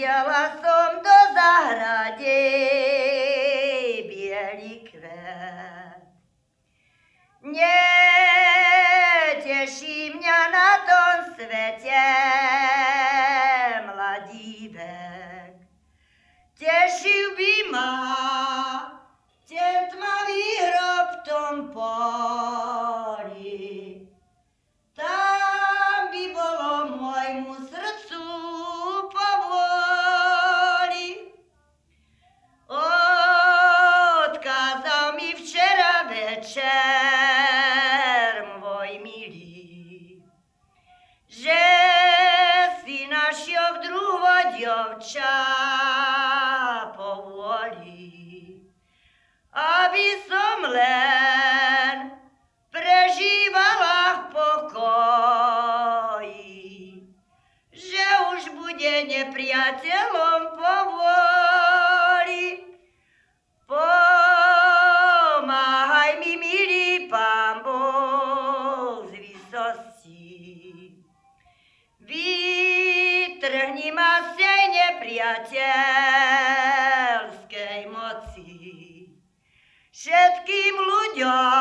Videla som do zahrade bielý kvet. Neteší mňa na tom svete mladý vek. Tešil by ma ten tmavý hrob v tom poli. Tam by bolo môjmu srdcu povôli. Odkázal mi včera večer môj milý, že si našiel v druho dievča povôli, aby som len prežívala v pokoji, že už bude nepriateľom povôli. Pomáhaj mi, milý Pán Boh z výsosti, vytrhni ma z tej nepriateľskej moci. Všetkým ľuďom